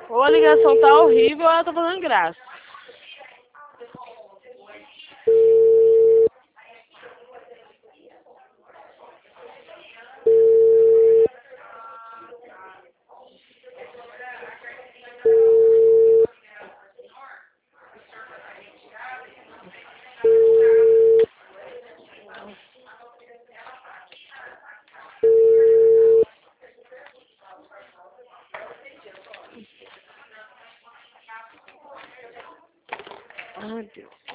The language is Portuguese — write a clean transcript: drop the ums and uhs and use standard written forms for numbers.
Ou a ligação tá horrível ou ela tá fazendo graça. Ai, Deus.